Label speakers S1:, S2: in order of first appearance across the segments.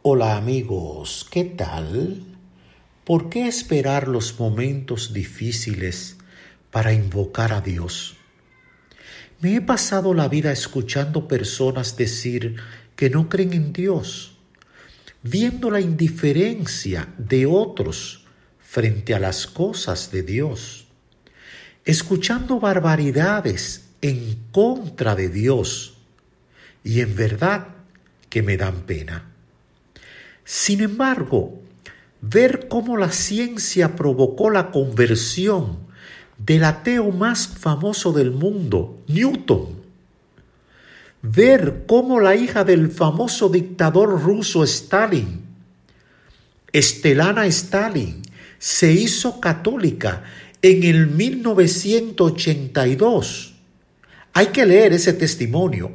S1: Hola amigos, ¿qué tal? ¿Por qué esperar los momentos difíciles para invocar a Dios? Me he pasado la vida escuchando personas decir que no creen en Dios, viendo la indiferencia de otros frente a las cosas de Dios, escuchando barbaridades en contra de Dios, y en verdad que me dan pena. Sin embargo, ver cómo la ciencia provocó la conversión del ateo más famoso del mundo, Newton, ver cómo la hija del famoso dictador ruso Stalin, Stelana Stalin, se hizo católica en el 1982. Hay que leer ese testimonio.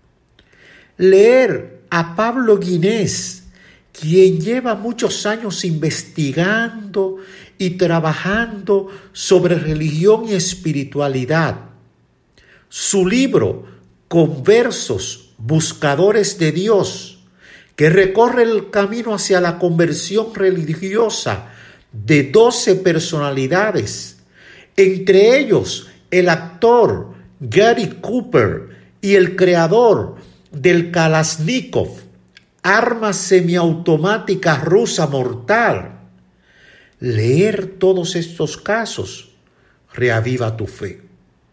S1: Leer a Pablo Guinés, quien lleva muchos años investigando y trabajando sobre religión y espiritualidad. Su libro, Conversos, Buscadores de Dios, que recorre el camino hacia la conversión religiosa de 12 personalidades, entre ellos el actor Gary Cooper y el creador del Kalashnikov, arma semiautomática rusa mortal. Leer todos estos casos reaviva tu fe.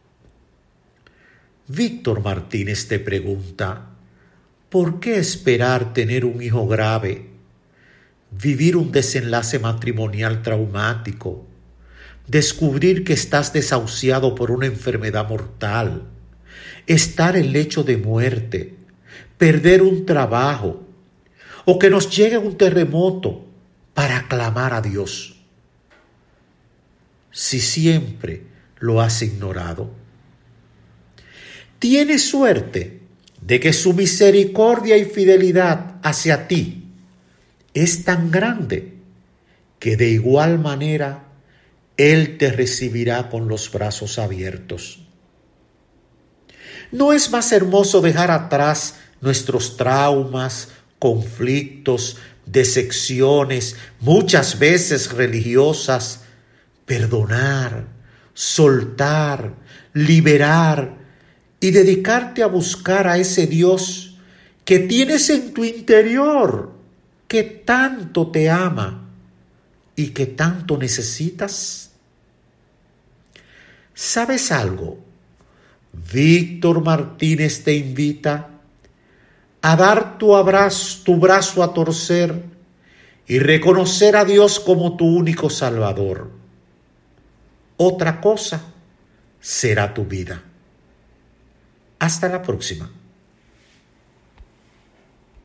S1: Víctor Martínez te pregunta, ¿por qué esperar tener un hijo grave, vivir un desenlace matrimonial traumático, descubrir que estás desahuciado por una enfermedad mortal, estar en lecho de muerte, perder un trabajo, o que nos llegue un terremoto para clamar a Dios, si siempre lo has ignorado? Tienes suerte de que su misericordia y fidelidad hacia ti es tan grande que de igual manera Él te recibirá con los brazos abiertos. ¿No es más hermoso dejar atrás nuestros traumas, conflictos, decepciones, muchas veces religiosas, perdonar, soltar, liberar y dedicarte a buscar a ese Dios que tienes en tu interior, que tanto te ama y que tanto necesitas? ¿Sabes algo? Víctor Martínez te invita a dar tu brazo a torcer y reconocer a Dios como tu único Salvador. Otra cosa será tu vida. Hasta la próxima.